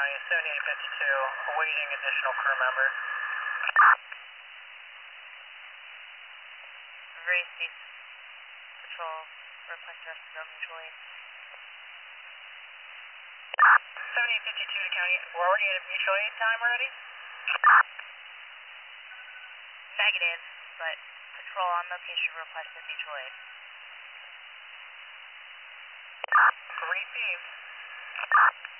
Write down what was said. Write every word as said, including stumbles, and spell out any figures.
County, seventy-eight fifty-two, awaiting additional crew member. Race East Patrol, request rest of mutual aid. seventy-eight fifty-two to County, we're already at mutual aid time already? Negative, but Patrol on location requested mutual aid. Received.